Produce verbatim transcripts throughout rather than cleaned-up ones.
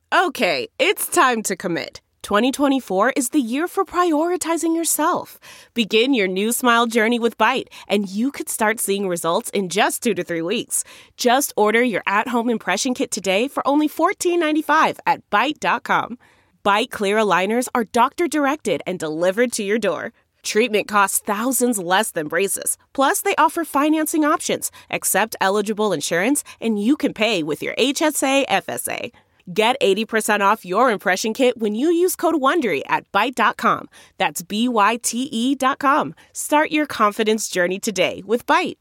Okay, it's time to commit. twenty twenty-four is the year for prioritizing yourself. Begin your new smile journey with Byte, and you could start seeing results in just two to three weeks. Just order your at-home impression kit today for only fourteen ninety-five at byte dot com. Byte clear aligners are doctor-directed and delivered to your door. Treatment costs thousands less than braces. Plus, they offer financing options, accept eligible insurance, and you can pay with your H S A F S A. Get eighty percent off your impression kit when you use code WONDERY at byte dot com. That's B Y T E dot com. Start your confidence journey today with Byte.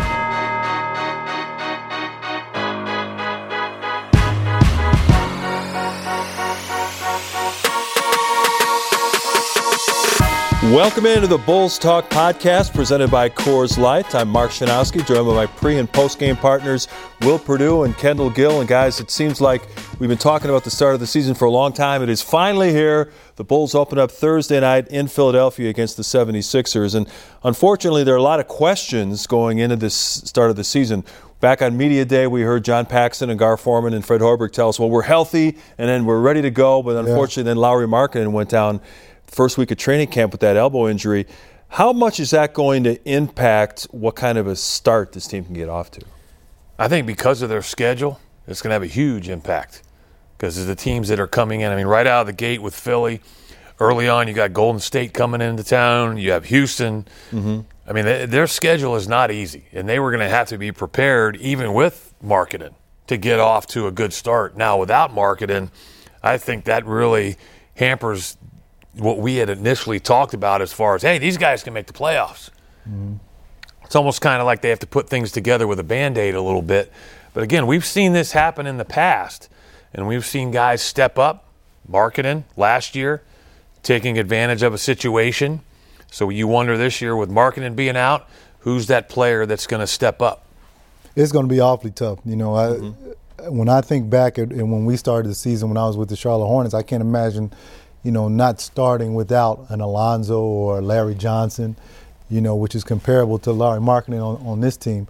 Welcome into the Bulls Talk podcast presented by Coors Light. I'm Mark Shanowski, joined by my pre- and post-game partners, Will Perdue and Kendall Gill. And guys, it seems like we've been talking about the start of the season for a long time. It is finally here. The Bulls open up Thursday night in Philadelphia against the seventy-sixers. And unfortunately, there are a lot of questions going into this start of the season. Back on Media Day, we heard John Paxson and Gar Forman and Fred Hoiberg tell us, well, we're healthy and then we're ready to go. But unfortunately, yeah. then Lauri Markkanen went down first week of training camp with that elbow injury. How much is that going to impact what kind of a start this team can get off to? I think because of their schedule, it's going to have a huge impact because of the teams that are coming in. I mean, right out of the gate with Philly, early on you got Golden State coming into town, you have Houston. Mm-hmm. I mean, they, their schedule is not easy, and they were going to have to be prepared even with Markkanen to get off to a good start. Now, without Markkanen, I think that really hampers what we had initially talked about as far as, hey, these guys can make the playoffs. Mm-hmm. It's almost kind of like they have to put things together with a Band-Aid a little bit. But again, we've seen this happen in the past, and we've seen guys step up. Markkanen last year, taking advantage of a situation. So you wonder this year with Markkanen being out, who's that player that's going to step up? It's going to be awfully tough. You know, I, mm-hmm. when I think back at, and when we started the season when I was with the Charlotte Hornets, I can't imagine – you know, not starting without an Alonzo or Larry Johnson, you know, which is comparable to Lauri Markkanen on, on this team.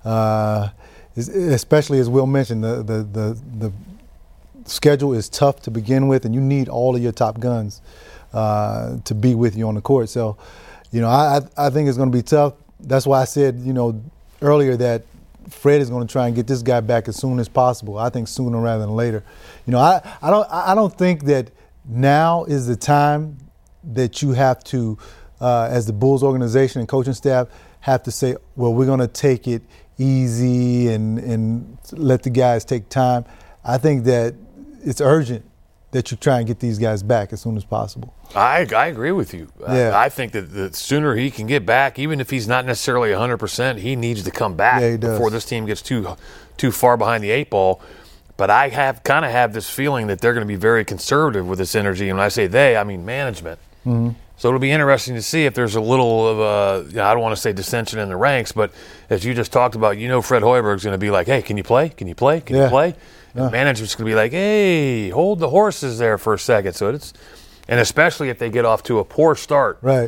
Uh, especially as Will mentioned, the, the, the, the schedule is tough to begin with, and you need all of your top guns uh, to be with you on the court. So, you know, I, I think it's going to be tough. That's why I said, you know, earlier that Fred is going to try and get this guy back as soon as possible. I think sooner rather than later. You know, I, I don't I don't think that now is the time that you have to, uh, as the Bulls organization and coaching staff, have to say, well, we're going to take it easy and, and let the guys take time. I think that it's urgent that you try and get these guys back as soon as possible. I, I agree with you. Yeah. I, I think that the sooner he can get back, even if he's not necessarily one hundred percent, he needs to come back yeah, before this team gets too too far behind the eight ball. But I have kind of have this feeling that they're going to be very conservative with this energy. And when I say they, I mean management. Mm-hmm. So it'll be interesting to see if there's a little of a, you know, I don't want to say dissension in the ranks, but as you just talked about, you know Fred Hoiberg's going to be like, hey, can you play? Can you play? Can yeah. you play? And yeah. management's going to be like, hey, hold the horses there for a second. So it's, and especially if they get off to a poor start. Right.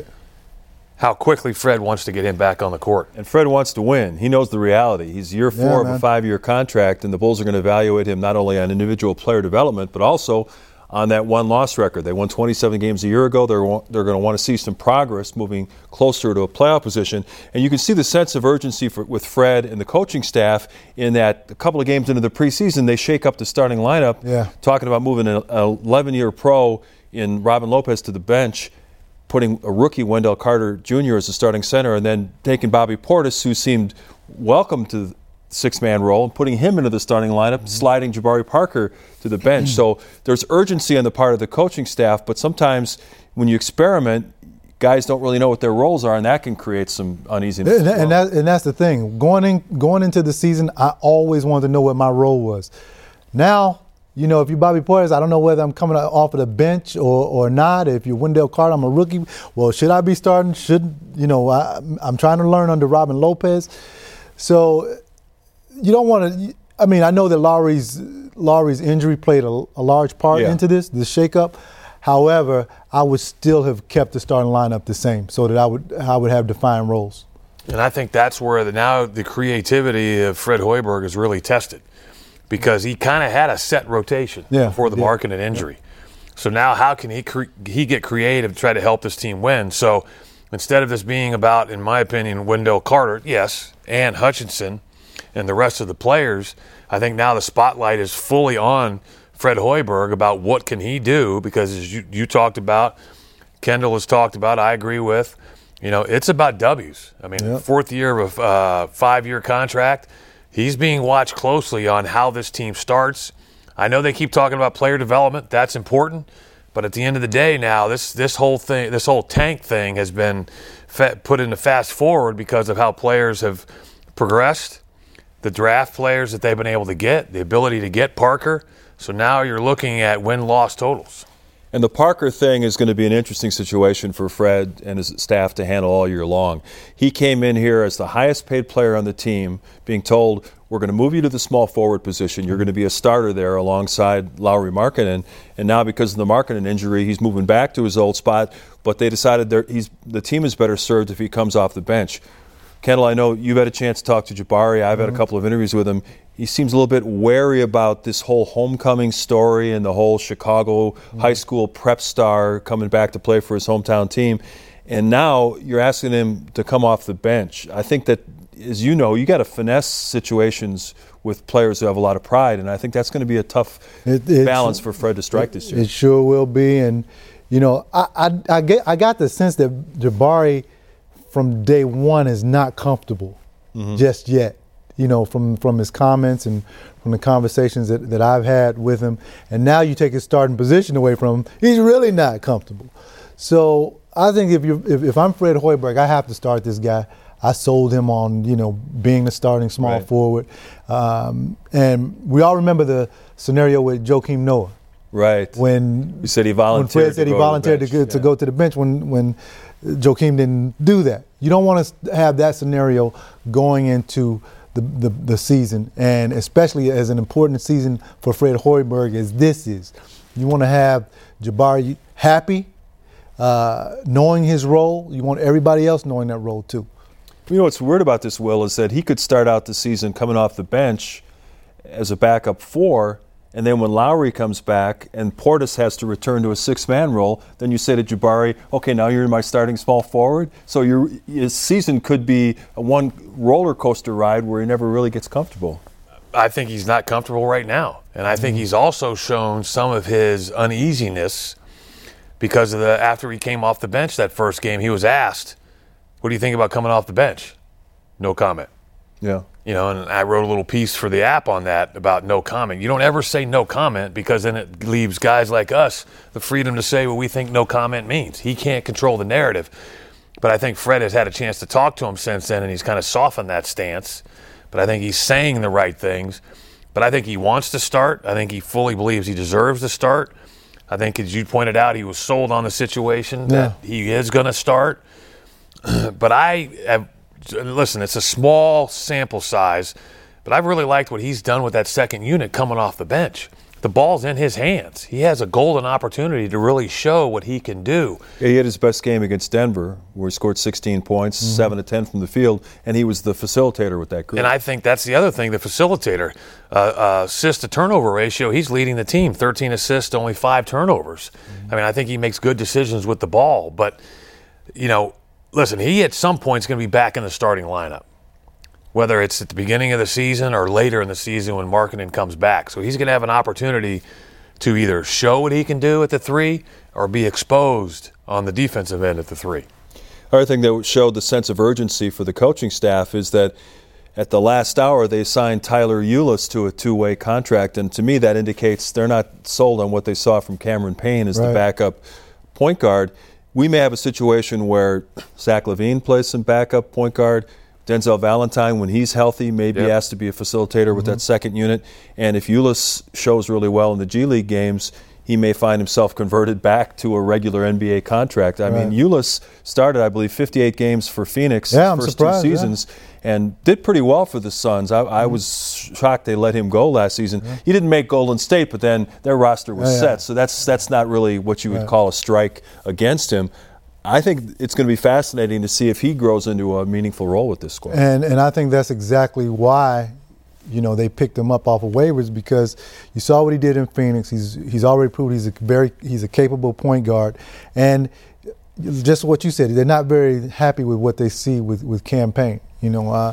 How quickly Fred wants to get him back on the court. And Fred wants to win. He knows the reality. He's year four yeah, of a five-year contract, and the Bulls are going to evaluate him not only on individual player development, but also on that one-loss record. They won twenty-seven games a year ago. They're, they're going to want to see some progress moving closer to a playoff position. And you can see the sense of urgency for, with Fred and the coaching staff in that a couple of games into the preseason, they shake up the starting lineup, yeah. talking about moving an eleven-year pro in Robin Lopez to the bench, putting a rookie Wendell Carter Junior as the starting center, and then taking Bobby Portis, who seemed welcome to the six-man role, and putting him into the starting lineup, mm-hmm. sliding Jabari Parker to the bench. So there's urgency on the part of the coaching staff, but sometimes when you experiment, guys don't really know what their roles are, and that can create some uneasiness. And, and, that, and that's the thing. Going in, going into the season, I always wanted to know what my role was. Now, you know, if you're Bobby Portis, I don't know whether I'm coming off of the bench or, or not. If you're Wendell Carter, I'm a rookie. Well, should I be starting? Should, you know, I, I'm trying to learn under Robin Lopez. So you don't want to – I mean, I know that Lauri's, Lauri's injury played a, a large part yeah. into this, the shakeup. However, I would still have kept the starting lineup the same so that I would I would have defined roles. And I think that's where the, now the creativity of Fred Hoiberg is really tested. because he kind of had a set rotation yeah, before the yeah, Markkanen injury. Yeah. So now how can he cre- he get creative to try to help this team win? So instead of this being about, in my opinion, Wendell Carter, yes, and Hutchinson and the rest of the players, I think now the spotlight is fully on Fred Hoiberg about what can he do, because as you, you talked about, Kendall has talked about, I agree with, you know, it's about W's. I mean, yep. fourth year of a uh, five-year contract, he's being watched closely on how this team starts. I know they keep talking about player development. That's important. But at the end of the day now, this this whole thing, this whole tank thing has been fa- put into fast forward because of how players have progressed, the draft players that they've been able to get, the ability to get Parker. So now you're looking at win-loss totals. And the Parker thing is going to be an interesting situation for Fred and his staff to handle all year long. He came in here as the highest paid player on the team, being told, we're going to move you to the small forward position. You're going to be a starter there alongside Lauri Markkanen. And now because of the Markkanen injury, he's moving back to his old spot. But they decided he's, the team is better served if he comes off the bench. Kendall, I know you've had a chance to talk to Jabari. I've had a couple of interviews with him. He seems a little bit wary about this whole homecoming story and the whole Chicago mm-hmm. high school prep star coming back to play for his hometown team. And now you're asking him to come off the bench. I think that, as you know, you got to finesse situations with players who have a lot of pride, and I think that's going to be a tough it, it, balance for Fred to strike it, this year. It sure will be. And, you know, I, I, I, get, I got the sense that Jabari from day one is not comfortable mm-hmm. just yet. You know, from, from his comments and from the conversations that, that I've had with him. And now you take his starting position away from him, he's really not comfortable. So I think if you if, if I'm Fred Hoiberg, I have to start this guy. I sold him on, you know, being the starting small right. forward. Um, and we all remember the scenario with Joakim Noah. Right. When he said he volunteered, when Fred said to, he go volunteered to, to, go, yeah. to go to the bench when, when Joakim didn't do that. You don't want to have that scenario going into The, the, the season, and especially as an important season for Fred Hoiberg as this is. You want to have Jabari happy, uh, knowing his role. You want everybody else knowing that role too. You know what's weird about this, Will, is that he could start out the season coming off the bench as a backup four, and then when Lowry comes back and Portis has to return to a six-man role, then you say to Jabari, okay, now you're my starting small forward. So your, your season could be a one roller coaster ride where he never really gets comfortable. I think he's not comfortable right now. And I think mm-hmm. he's also shown some of his uneasiness because of the after he came off the bench that first game, he was asked, what do you think about coming off the bench? No comment. Yeah. You know, and I wrote a little piece for the app on that about no comment. You don't ever say no comment because then it leaves guys like us the freedom to say what we think no comment means. He can't control the narrative. But I think Fred has had a chance to talk to him since then, and he's kind of softened that stance. But I think he's saying the right things. But I think he wants to start. I think he fully believes he deserves to start. I think, as you pointed out, he was sold on the situation that yeah. he is going to start. But I have Listen, it's a small sample size, but I've really liked what he's done with that second unit coming off the bench. The ball's in his hands. He has a golden opportunity to really show what he can do. Yeah, he had his best game against Denver, where he scored sixteen points, mm-hmm. seven to ten from the field, and he was the facilitator with that group. And I think that's the other thing, the facilitator. Uh, uh, assist to turnover ratio, he's leading the team, thirteen assists, only five turnovers. Mm-hmm. I mean, I think he makes good decisions with the ball, but, you know, listen, he at some point is going to be back in the starting lineup, whether it's at the beginning of the season or later in the season when Markkanen comes back. So he's going to have an opportunity to either show what he can do at the three or be exposed on the defensive end at the three. Other thing that showed the sense of urgency for the coaching staff is that at the last hour they signed Tyler Ulis to a two-way contract, and to me that indicates they're not sold on what they saw from Cameron Payne as right. the backup point guard. We may have a situation where Zach LaVine plays some backup point guard. Denzel Valentine, when he's healthy, may be yep. asked to be a facilitator with mm-hmm. that second unit. And if Ulis shows really well in the G League games, he may find himself converted back to a regular N B A contract. I right. mean, Ulis started, I believe, fifty-eight games for Phoenix yeah, first I'm surprised, two seasons yeah. and did pretty well for the Suns. I, I was shocked they let him go last season. Yeah. He didn't make Golden State, but then their roster was yeah, set. Yeah. So that's that's not really what you would right. call a strike against him. I think it's going to be fascinating to see if he grows into a meaningful role with this squad. And and I think that's exactly why you know, they picked him up off of waivers because you saw what he did in Phoenix. He's he's already proved he's a very he's a capable point guard, and just what you said, they're not very happy with what they see with with Cam Payne. You know, uh,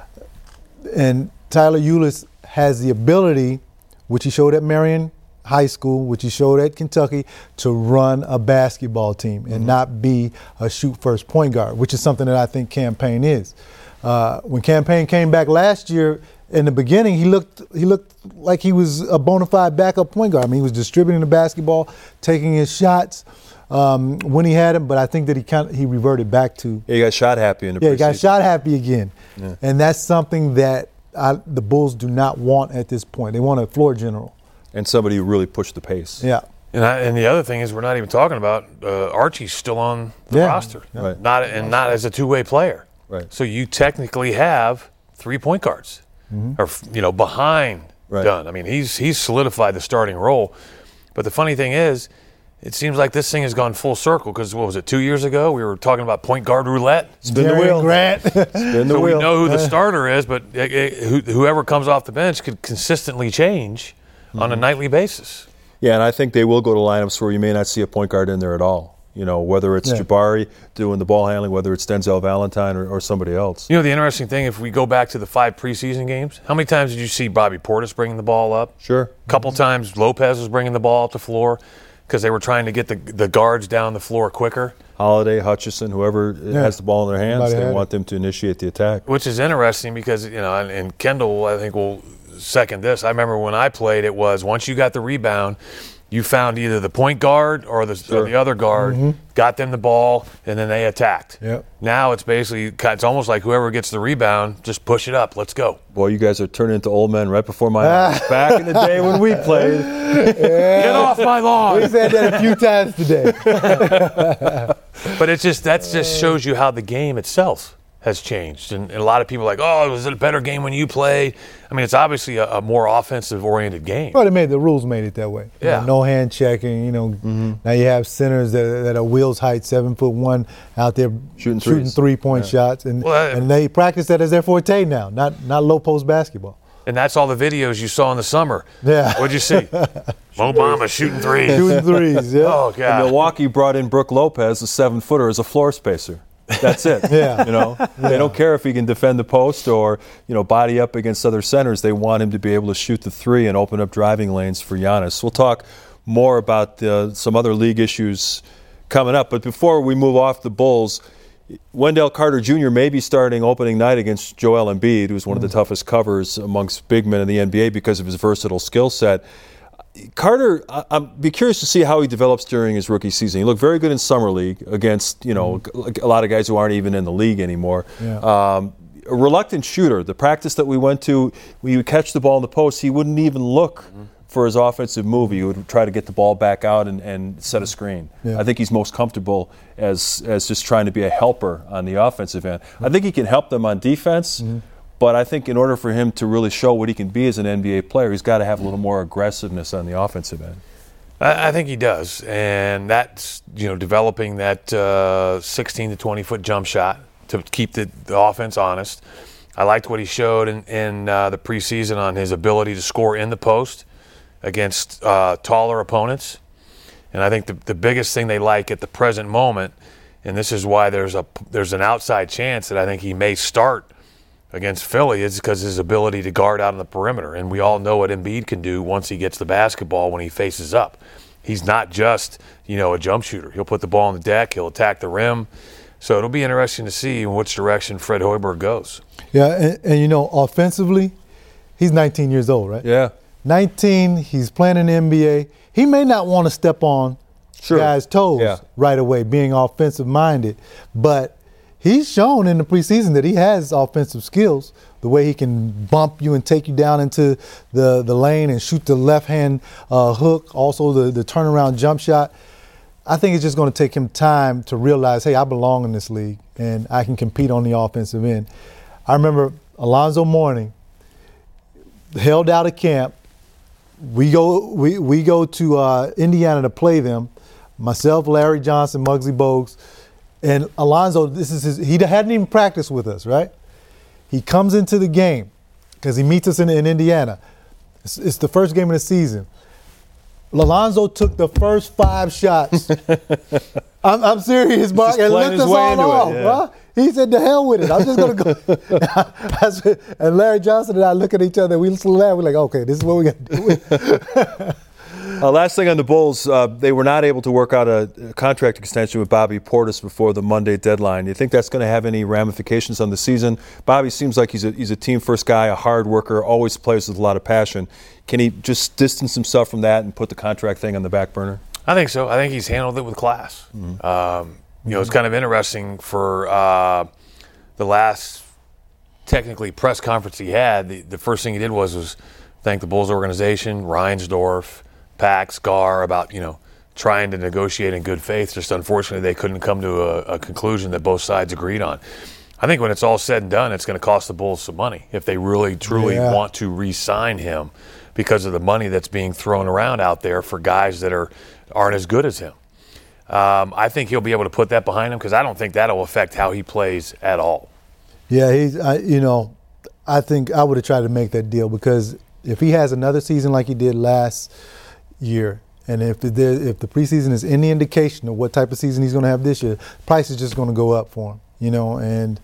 and Tyler Ulis has the ability, which he showed at Marion High School, which he showed at Kentucky, to run a basketball team and mm-hmm. not be a shoot-first point guard, which is something that I think Cam Payne is. Uh, when Cam Payne came back last year, in the beginning, he looked he looked like he was a bona fide backup point guard. I mean, he was distributing the basketball, taking his shots um, when he had him, but I think that he kind of, he reverted back to yeah, he got shot happy in the yeah, preseason. he got shot happy again, yeah. and that's something that I, the Bulls do not want at this point. They want a floor general and somebody who really pushed the pace. Yeah. And, I, and the other thing is, we're not even talking about uh, Archie's still on the yeah. roster, Yeah. Right. not and not as a two-way player. Right. So you technically have three point guards, mm-hmm. or you know, behind right. Dunn. I mean, he's he's solidified the starting role. But the funny thing is, it seems like this thing has gone full circle because what was it? Two years ago, we were talking about point guard roulette. Spin the Jerry wheel. Grant. Spin the so wheel. we know who the starter is, but it, it, who, whoever comes off the bench could consistently change mm-hmm. on a nightly basis. Yeah, and I think they will go to lineups where you may not see a point guard in there at all. You know, whether it's yeah. Jabari doing the ball handling, whether it's Denzel Valentine or, or somebody else. You know, the interesting thing, if we go back to the five preseason games, how many times did you see Bobby Portis bringing the ball up? Sure. A couple mm-hmm. times Lopez was bringing the ball up the floor because they were trying to get the the guards down the floor quicker. Holiday, Hutchison, whoever yeah. has the ball in their hands, Everybody they want it. them to initiate the attack. Which is interesting because, you know, and, and Kendall, I think, will second this. I remember when I played, it was once you got the rebound, you found either the point guard or the, sure. or the other guard, mm-hmm. got them the ball, and then they attacked. Yep. Now it's basically, it's almost like whoever gets the rebound, just push it up. Let's go. Boy, you guys are turning into old men right before my eyes. Back in the day when we played. Yeah. Get off my lawn. We said that a few times today. But it's just, that just shows you how the game itself has changed. And, and a lot of people are like, oh, was it a better game when you played? I mean, it's obviously a, a more offensive-oriented game. Well, they made the rules made it that way. You Yeah. know, no hand checking. You know, mm-hmm. now you have centers that, that are wheels height, seven foot one, out there Shooting shooting threes. three point Yeah. shots, and Well, and they practice that as their forte now, not not low post basketball. And that's all the videos you saw in the summer. Yeah. What'd you see? Mo Bamba shooting threes. Shooting threes. Yeah. Oh, And God. Milwaukee brought in Brooke Lopez, a seven-footer, as a floor spacer. That's it. Yeah. You know, they don't care if he can defend the post or, you know, body up against other centers. They want him to be able to shoot the three and open up driving lanes for Giannis. We'll talk more about uh, some other league issues coming up. But before we move off the Bulls, Wendell Carter Junior may be starting opening night against Joel Embiid, who's one of the toughest covers amongst big men in the N B A because of his versatile skill set. Carter, I'd be curious to see how he develops during his rookie season. He looked very good in summer league against, you know, mm-hmm. a lot of guys who aren't even in the league anymore. Yeah. Um, a reluctant shooter. The practice that we went to, when he would catch the ball in the post, he wouldn't even look mm-hmm. for his offensive move. He would try to get the ball back out and, and set a screen. Yeah. I think he's most comfortable as as just trying to be a helper on the offensive end. Mm-hmm. I think he can help them on defense. Mm-hmm. But I think in order for him to really show what he can be as an N B A player, he's got to have a little more aggressiveness on the offensive end. I, I think he does. And that's, you know, developing that uh, sixteen to twenty foot jump shot to keep the, the offense honest. I liked what he showed in, in uh, the preseason on his ability to score in the post against uh, taller opponents. And I think the, the biggest thing they like at the present moment, and this is why there's a there's an outside chance that I think he may start against Philly, is because his ability to guard out on the perimeter. And we all know what Embiid can do once he gets the basketball when he faces up. He's not just, you know, a jump shooter. He'll put the ball on the deck. He'll attack the rim. So it'll be interesting to see in which direction Fred Hoiberg goes. Yeah, and, and you know, offensively, he's nineteen years old, right? Yeah. nineteen, he's playing in the N B A. He may not want to step on Sure. guys' toes Yeah. right away, being offensive-minded. But he's shown in the preseason that he has offensive skills, the way he can bump you and take you down into the, the lane and shoot the left-hand uh, hook, also the, the turnaround jump shot. I think it's just going to take him time to realize, hey, I belong in this league and I can compete on the offensive end. I remember Alonzo Mourning held out of camp. We go we, we go to uh, Indiana to play them. Myself, Larry Johnson, Muggsy Bogues, and Alonzo. This is his, he hadn't even practiced with us, right? He comes into the game, because he meets us in, in Indiana. It's, it's the first game of the season. Alonzo took the first five shots. I'm, I'm serious, Mark, and looked us all off. It, yeah. Huh? He said, "The hell with it. I'm just gonna go." And Larry Johnson and I look at each other. We laugh. We're like, "Okay, this is what we got to do." Uh, last thing on the Bulls, uh, they were not able to work out a, a contract extension with Bobby Portis before the Monday deadline. Do you think that's going to have any ramifications on the season? Bobby seems like he's a, he's a team-first guy, a hard worker, always plays with a lot of passion. Can he just distance himself from that and put the contract thing on the back burner? I think so. I think he's handled it with class. Mm-hmm. Um, you know, it's kind of interesting for uh, the last, technically, press conference he had. The, the first thing he did was was thank the Bulls organization, Reinsdorf, Pax, Gar, about, you know, trying to negotiate in good faith. Just unfortunately, they couldn't come to a, a conclusion that both sides agreed on. I think when it's all said and done, it's going to cost the Bulls some money if they really, truly yeah. want to re-sign him because of the money that's being thrown around out there for guys that are, aren't as good as him. Um, I think he'll be able to put that behind him because I don't think that'll affect how he plays at all. Yeah, he's, I, you know, I think I would have tried to make that deal because if he has another season like he did last year, and if the, if the preseason is any indication of what type of season he's going to have this year, price is just going to go up for him, you know. And,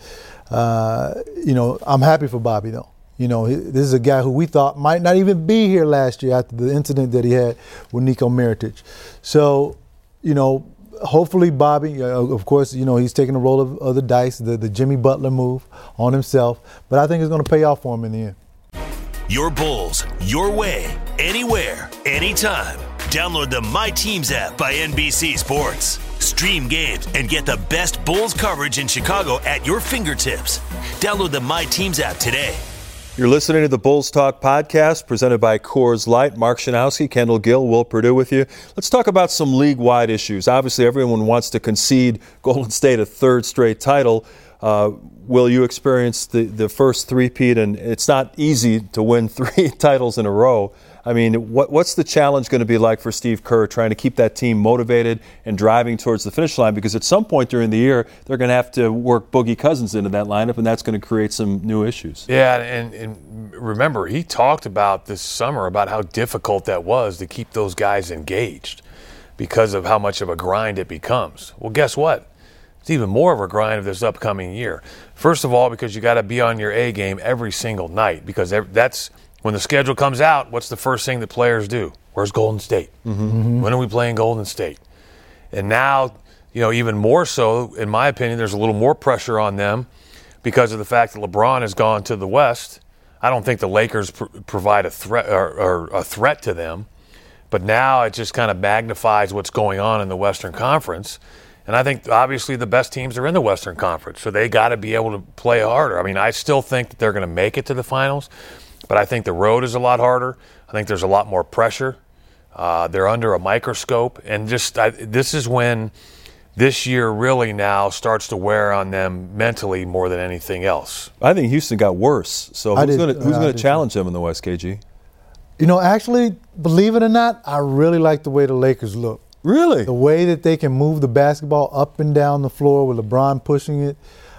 uh, you know, I'm happy for Bobby, though. You know, he, this is a guy who we thought might not even be here last year after the incident that he had with Nico Mirotic. So, you know, hopefully Bobby, uh, of course, you know, he's taking the role of, of the Dice, the, the Jimmy Butler move on himself. But I think it's going to pay off for him in the end. Your Bulls, your way, anywhere, anytime. Download the My Teams app by N B C Sports. Stream games and get the best Bulls coverage in Chicago at your fingertips. Download the My Teams app today. You're listening to the Bulls Talk podcast presented by Coors Light. Mark Schanowski, Kendall Gill, Will Purdue with you. Let's talk about some league-wide issues. Obviously, everyone wants to concede Golden State a third straight title. Uh, Will, you experienced the, the first three-peat, and it's not easy to win three titles in a row. I mean, what, what's the challenge going to be like for Steve Kerr trying to keep that team motivated and driving towards the finish line? Because at some point during the year, they're going to have to work Boogie Cousins into that lineup, and that's going to create some new issues. Yeah, and, and remember, he talked about this summer about how difficult that was to keep those guys engaged because of how much of a grind it becomes. Well, guess what? It's even more of a grind of this upcoming year. First of all, because you got to be on your A game every single night, because that's when the schedule comes out. What's the first thing that players do? Where's Golden State? Mm-hmm. When are we playing Golden State? And now, you know, even more so, in my opinion, there's a little more pressure on them because of the fact that LeBron has gone to the West. I don't think the Lakers pr- provide a threat or, or a threat to them, but now it just kind of magnifies what's going on in the Western Conference. And I think, obviously, the best teams are in the Western Conference, so they got to be able to play harder. I mean, I still think that they're going to make it to the finals, but I think the road is a lot harder. I think there's a lot more pressure. Uh, they're under a microscope. And just I, this is when this year really now starts to wear on them mentally more than anything else. I think Houston got worse. So who's going to challenge them in the West, K G? You know, actually, believe it or not, I really like the way the Lakers look. Really? The way that they can move the basketball up and down the floor with LeBron pushing it,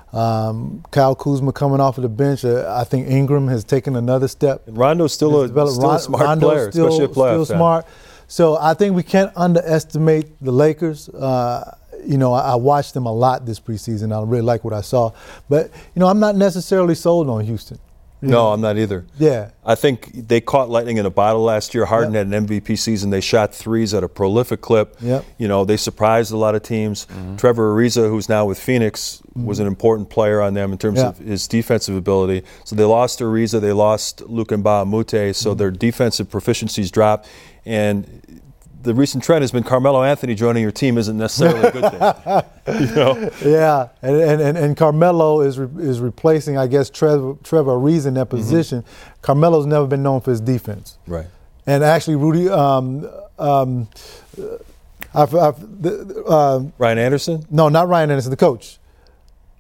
um, Kyle Kuzma coming off of the bench. Uh, I think Ingram has taken another step. And Rondo's still, a, still Ron, a smart Rondo's player, still, especially a playoff still smart. So I think we can't underestimate the Lakers. Uh, you know, I, I watched them a lot this preseason. I really like what I saw. But, you know, I'm not necessarily sold on Houston. No, know? I'm not either. Yeah. I think they caught lightning in a bottle last year. Harden yep. had an M V P season. They shot threes at a prolific clip. Yep. You know, they surprised a lot of teams. Mm-hmm. Trevor Ariza, who's now with Phoenix, mm-hmm. was an important player on them in terms yep. of his defensive ability. So they lost Ariza. They lost Luc Mbah a Moute. So mm-hmm. their defensive proficiencies dropped. And the recent trend has been Carmelo Anthony joining your team isn't necessarily a good thing. You know? Yeah, and, and, and Carmelo is re, is replacing, I guess, Trevor, Trevor Ariza in that position. Mm-hmm. Carmelo's never been known for his defense. Right. And actually, Rudy, um, um, I've, I've, uh, Ryan Anderson? No, not Ryan Anderson, the coach.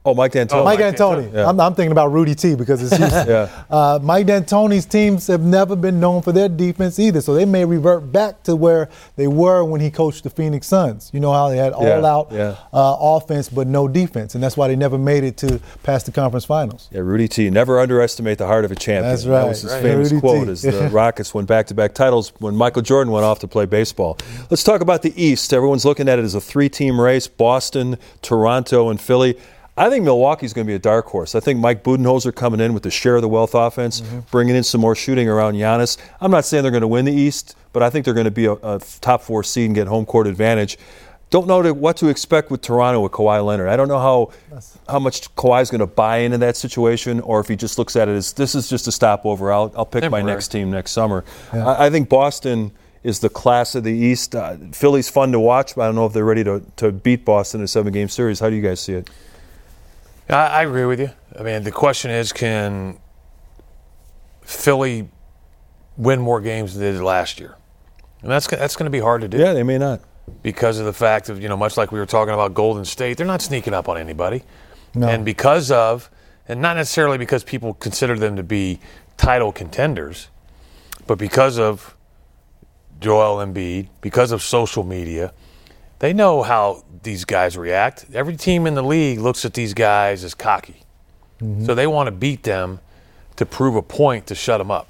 Oh, Mike D'Antoni. Oh, Mike, Mike D'Antoni. D'Antoni. Yeah. I'm, I'm thinking about Rudy T because it's Houston. Yeah. uh, Mike D'Antoni's teams have never been known for their defense either, so they may revert back to where they were when he coached the Phoenix Suns. You know how they had Yeah, all-out yeah. uh, offense but no defense, and that's why they never made it to past the conference finals. Yeah, Rudy T. Never underestimate the heart of a champion. That's That right. was his Right. famous Rudy quote T. as the Rockets won back-to-back titles when Michael Jordan went off to play baseball. Let's talk about the East. Everyone's looking at it as a three-team race, Boston, Toronto, and Philly. I think Milwaukee's going to be a dark horse. I think Mike Budenholzer coming in with the share of the wealth offense, mm-hmm. bringing in some more shooting around Giannis. I'm not saying they're going to win the East, but I think they're going to be a, a top four seed and get home court advantage. Don't know to, what to expect with Toronto with Kawhi Leonard. I don't know how how much Kawhi's going to buy into that situation, or if he just looks at it as this is just a stopover. I'll, I'll pick Temporary. my next team next summer. Yeah. I, I think Boston is the class of the East. Uh, Philly's fun to watch, but I don't know if they're ready to, to beat Boston in a seven-game series. How do you guys see it? I, I agree with you. I mean, the question is, can Philly win more games than they did last year? And that's that's going to be hard to do. Yeah, they may not. Because of the fact of, you know, much like we were talking about Golden State, they're not sneaking up on anybody. No. And because of, and not necessarily because people consider them to be title contenders, but because of Joel Embiid, because of social media, they know how these guys react. Every team in the league looks at these guys as cocky. Mm-hmm. So they want to beat them to prove a point to shut them up.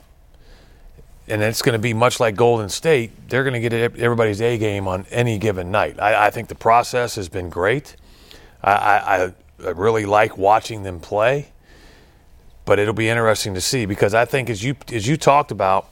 And it's going to be much like Golden State. They're going to get everybody's A game on any given night. I, I think the process has been great. I, I, I really like watching them play. But it'll be interesting to see because I think as you as you talked about,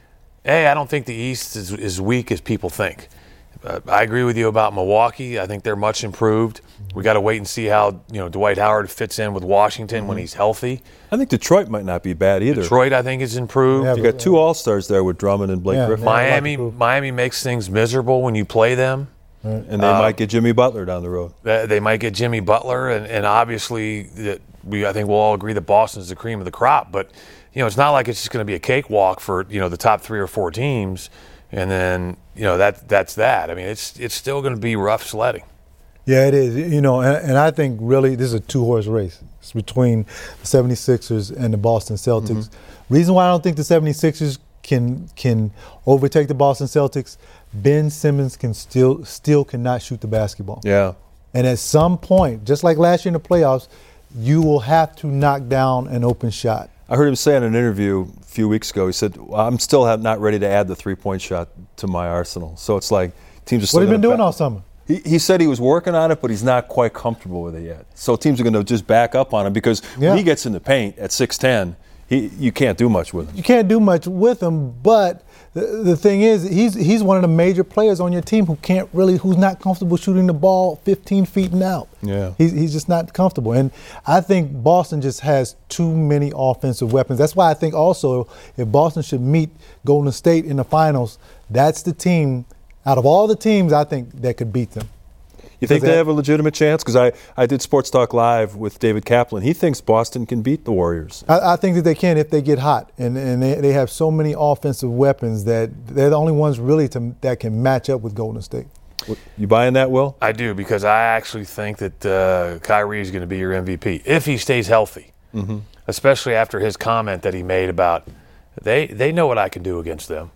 A, I don't think the East is as weak as people think. Uh, I agree with you about Milwaukee. I think they're much improved. We got to wait and see how you know Dwight Howard fits in with Washington mm-hmm. when he's healthy. I think Detroit might not be bad either. Detroit, I think, is improved. Yeah, you got two All-Stars there with Drummond and Blake Yeah, Griffin. yeah. Miami, Miami makes things miserable when you play them. And they Uh, might get Jimmy Butler down the road. They they might get Jimmy Butler, and, and obviously that we I think we'll all agree that Boston's the cream of the crop. But you know, it's not like it's just going to be a cakewalk for you know the top three or four teams, and then you know that that's that. I mean, it's it's still going to be rough sledding. Yeah, it is. You know, and, and I think really this is a two-horse race. It's between the seventy-sixers and the Boston Celtics. Mm-hmm. Reason why I don't think the seventy-sixers can can overtake the Boston Celtics, Ben Simmons can still still cannot shoot the basketball. Yeah. And at some point, just like last year in the playoffs, you will have to knock down an open shot. I heard him say in an interview a few weeks ago, he said, well, I'm still have not ready to add the three-point shot to my arsenal. So it's like teams are still What have you been doing back. all summer? He, he said he was working on it, but he's not quite comfortable with it yet. So teams are going to just back up on him because Yeah. when he gets in the paint at six ten, he, you can't do much with him. You can't do much with him, but the, the thing is, he's he's one of the major players on your team who can't really, who's not comfortable shooting the ball fifteen feet and out. Yeah. He's, he's just not comfortable. And I think Boston just has too many offensive weapons. That's why I think also if Boston should meet Golden State in the finals, that's the team, out of all the teams, I think that could beat them. You think Because they that- have a legitimate chance? Because I, I did Sports Talk Live with David Kaplan. He thinks Boston can beat the Warriors. I, I think that they can if they get hot, and and they, they have so many offensive weapons that they're the only ones really to, that can match up with Golden State. You buying that, Will? I do because I actually think that uh, Kyrie is going to be your M V P if he stays healthy, mm-hmm. especially after his comment that he made about they they know what I can do against them.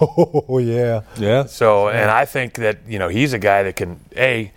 Oh yeah, Yeah. So, and I think that, you know, he's a guy that can, A,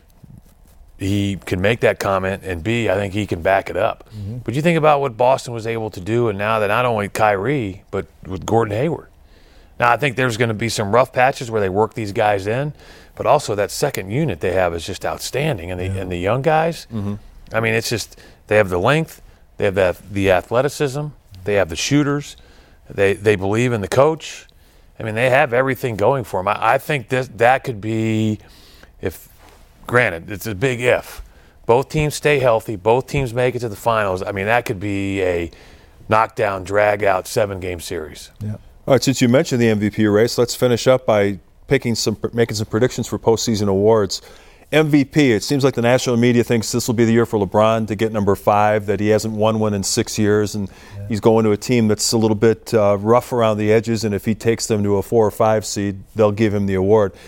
he can make that comment, and B, I think he can back it up. Mm-hmm. But you think about what Boston was able to do, and now that not only Kyrie, but with Gordon Hayward. Now, I think there's going to be some rough patches where they work these guys in, but also that second unit they have is just outstanding. And the, yeah. and the young guys, mm-hmm. I mean, it's just, they have the length, they have the, the athleticism, they have the shooters, they, they believe in the coach. I mean, they have everything going for them. I, I think this, that could be, if, granted, it's a big if. Both teams stay healthy, both teams make it to the finals. I mean, that could be a knockdown, drag-out, seven-game series. yeah. All right, since you mentioned the M V P race, let's finish up by picking some, making some predictions for postseason awards. M V P, it seems like the national media thinks this will be the year for LeBron to get number five, that he hasn't won one in six years, and yeah. he's going to a team that's a little bit uh, rough around the edges, and if he takes them to a four or five seed, they'll give him the award.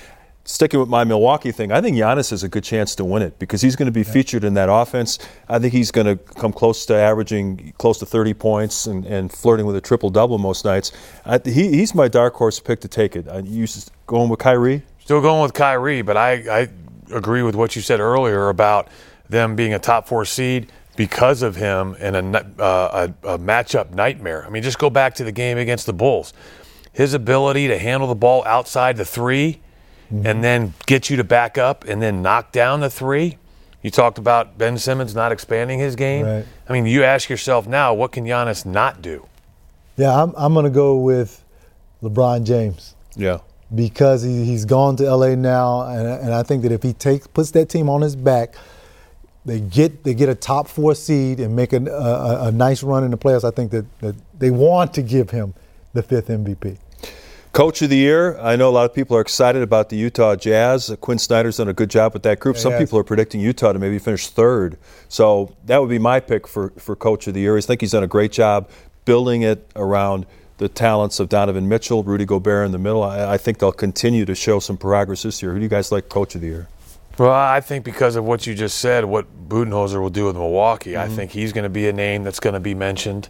sticking with my Milwaukee thing, I think Giannis has a good chance to win it because he's going to be yeah. featured in that offense. I think he's going to come close to averaging close to thirty points and, and flirting with a triple-double most nights. I, he, he's my dark horse pick to take it. Are you going with Kyrie? Still going with Kyrie, but I, I agree with what you said earlier about them being a top four seed because of him and a, uh, a, a matchup nightmare. I mean, just go back to the game against the Bulls. His ability to handle the ball outside the three mm-hmm. and then get you to back up and then knock down the three. You talked about Ben Simmons not expanding his game. Right. I mean, you ask yourself now, what can Giannis not do? Yeah, I'm, I'm going to go with LeBron James. Yeah. Because he, he's gone to L A now, and, and I think that if he takes puts that team on his back, they get they get a top four seed and make a, a, a nice run in the playoffs. I think that, that they want to give him the fifth M V P. Coach of the Year, I know a lot of people are excited about the Utah Jazz. Quinn Snyder's done a good job with that group. Some yes. people are predicting Utah to maybe finish third. So that would be my pick for, for Coach of the Year. I think he's done a great job building it around the talents of Donovan Mitchell, Rudy Gobert in the middle. I, I think they'll continue to show some progress this year. Who do you guys like Coach of the Year? Well, I think because of what you just said, what Budenholzer will do with Milwaukee, Mm-hmm. I think he's going to be a name that's going to be mentioned.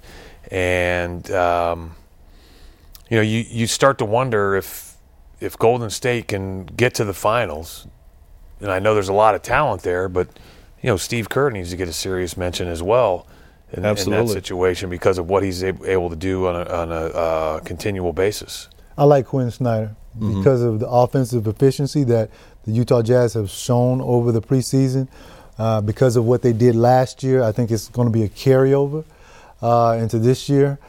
And, um, you know, you, you start to wonder if if Golden State can get to the finals. And I know there's a lot of talent there, but, you know, Steve Kerr needs to get a serious mention as well. In, in that situation because of what he's able to do on a, on a uh, continual basis. I like Quinn Snyder mm-hmm. because of the offensive efficiency that the Utah Jazz have shown over the preseason. Uh, because of what they did last year, I think it's going to be a carryover uh, into this year.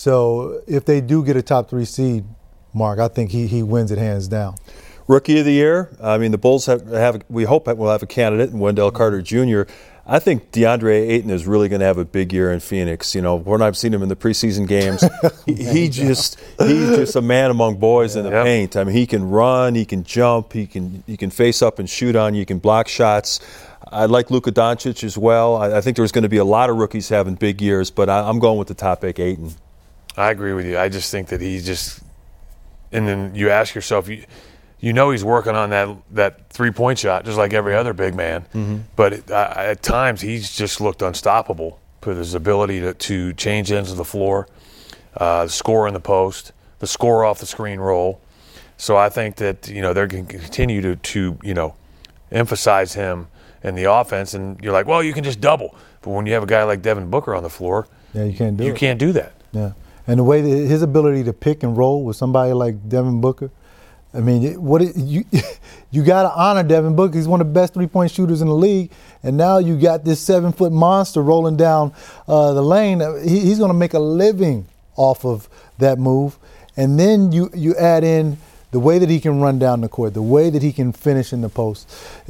So if they do get a top three seed, Mark, I think he, he wins it hands down. Rookie of the Year, I mean, the Bulls have, have we hope we'll have a candidate in Wendell Carter Junior I think DeAndre Ayton is really going to have a big year in Phoenix. You know, when I've seen him in the preseason games, he, he just he's just a man among boys yeah. in the yep. paint. I mean, he can run, he can jump, he can he can face up and shoot on you, he can block shots. I like Luka Doncic as well. I, I think there's going to be a lot of rookies having big years, but I, I'm going with the top pick, Ayton. I agree with you. I just think that he just – and then you ask yourself – you. You know he's working on that that three-point shot just like every other big man. Mm-hmm. But it, uh, at times he's just looked unstoppable with his ability to, to change ends of the floor, uh, score in the post, the score off the screen roll. So I think that, you know, they're going to continue to, to, you know, emphasize him in the offense. And you're like, well, you can just double. But when you have a guy like Devin Booker on the floor, yeah, you can't do you it. can't do that. Yeah. And the way that his ability to pick and roll with somebody like Devin Booker, I mean, what it, you you got to honor Devin Booker. He's one of the best three-point shooters in the league, and now you got this seven-foot monster rolling down uh, the lane. He, he's going to make a living off of that move, and then you you add in the way that he can run down the court, the way that he can finish in the post.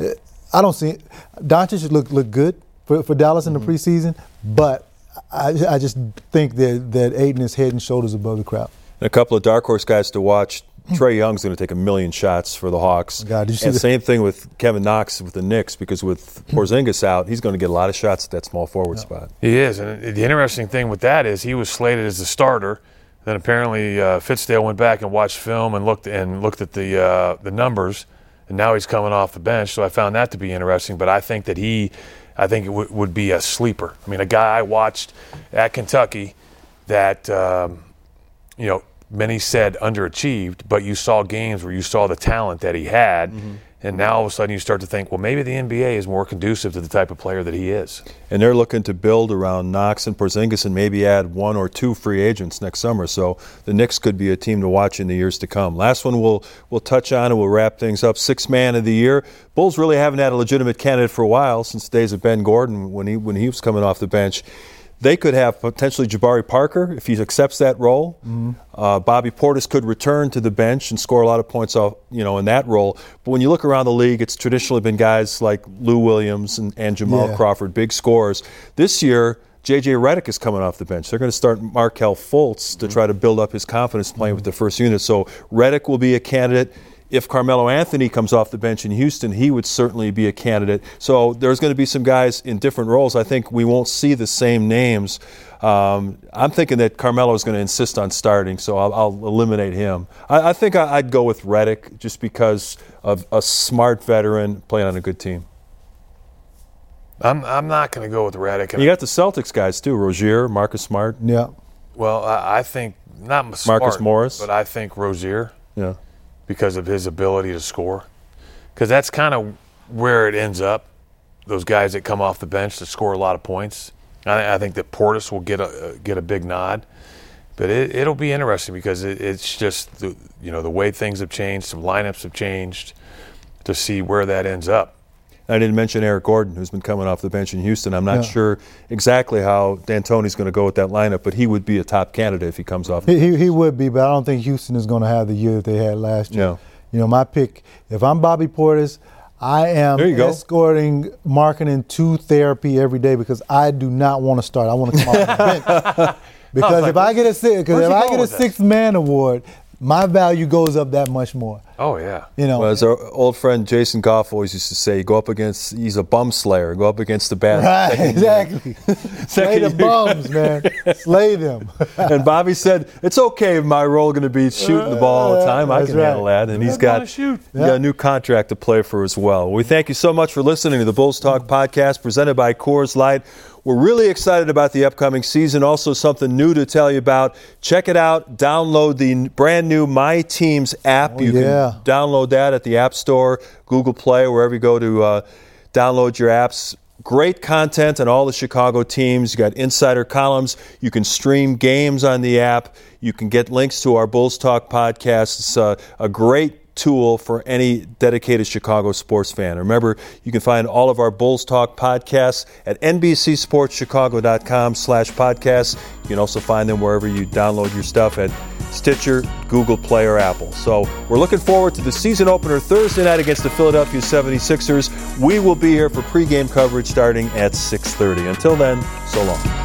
I don't see it. Doncic look look good for, for Dallas mm-hmm. in the preseason, but I, I just think that that Ayton is head and shoulders above the crowd. And a couple of dark horse guys to watch. Trae Young's going to take a million shots for the Hawks. God, did you see and the same thing with Kevin Knox with the Knicks, because with Porzingis out, he's going to get a lot of shots at that small forward yeah. spot. He is, and the interesting thing with that is he was slated as the starter. Then apparently uh, Fitzdale went back and watched film and looked and looked at the uh, the numbers, and now he's coming off the bench. So I found that to be interesting. But I think that he, I think it w- would be a sleeper. I mean, a guy I watched at Kentucky that um, you know. Many said underachieved, but you saw games where you saw the talent that he had, mm-hmm. and now all of a sudden you start to think, well, maybe the N B A is more conducive to the type of player that he is. And they're looking to build around Knox and Porzingis and maybe add one or two free agents next summer. So the Knicks could be a team to watch in the years to come. Last one we'll we'll touch on and we'll wrap things up. Sixth man of the year. Bulls really haven't had a legitimate candidate for a while, since the days of Ben Gordon when he when he was coming off the bench. They could have potentially Jabari Parker if he accepts that role. Mm-hmm. Uh, Bobby Portis could return to the bench and score a lot of points off, you know, in that role. But when you look around the league, it's traditionally been guys like Lou Williams and, and Jamal yeah. Crawford, big scorers. This year, J J Redick is coming off the bench. They're going to start Markelle Fultz to try to build up his confidence playing with the first unit. So Redick will be a candidate. if Carmelo Anthony comes off the bench in Houston, he would certainly be a candidate. So there's going to be some guys in different roles. I think we won't see the same names. Um, I'm thinking that Carmelo is going to insist on starting, so I'll, I'll eliminate him. I, I think I, I'd go with Redick just because of a smart veteran playing on a good team. I'm I'm not going to go with Redick. You got the Celtics guys too, Rozier, Marcus Smart. Yeah. Well, I, I think not Smart, Marcus Morris, but I think Rozier. Yeah. Because of his ability to score. Because that's kind of where it ends up. Those guys that come off the bench to score a lot of points. I, I think that Portis will get a get a big nod. But it, it'll be interesting because it, it's just the, you know the way things have changed. Some lineups have changed to see where that ends up. I didn't mention Eric Gordon, who's been coming off the bench in Houston. I'm not Yeah. sure exactly how D'Antoni's going to go with that lineup, but he would be a top candidate if he comes off. He, he, he would be, but I don't think Houston is going to have the year that they had last year. Yeah. You know, my pick, if I'm Bobby Portis, I am There you go. escorting Markkanen to therapy every day because I do not want to start. I want to come off the bench. Because like, if I get a six, because where's if he I going get a with that? sixth man award, my value goes up that much more. Oh, yeah. You know, Well, as our old friend Jason Goff always used to say, you go up against, he's a bum slayer. Go up against the bad. right? second Exactly. Slay the year. bums, man. Slay them. And Bobby said, it's okay if my role going to be shooting the ball all the time. I That's can right. handle that. And he's Let him got, wanna shoot. he's got a new contract to play for as well. We thank you so much for listening to the Bulls Talk podcast presented by Coors Light. We're really excited about the upcoming season. Also, something new to tell you about. Check it out. Download the brand new My Teams app. Oh, you yeah. can download that at the App Store, Google Play, wherever you go to uh, download your apps. Great content on all the Chicago teams. You got insider columns. You can stream games on the app. You can get links to our Bulls Talk podcast. It's uh, a great tool for any dedicated Chicago sports fan. Remember, you can find all of our Bulls Talk podcasts at nbcsportschicago.com slash podcasts. You can also find them wherever you download your stuff at Stitcher, Google Play, or Apple. So we're looking forward to the season opener Thursday night against the Philadelphia seventy-sixers. We will be here for pregame coverage starting at six thirty. Until then, so long.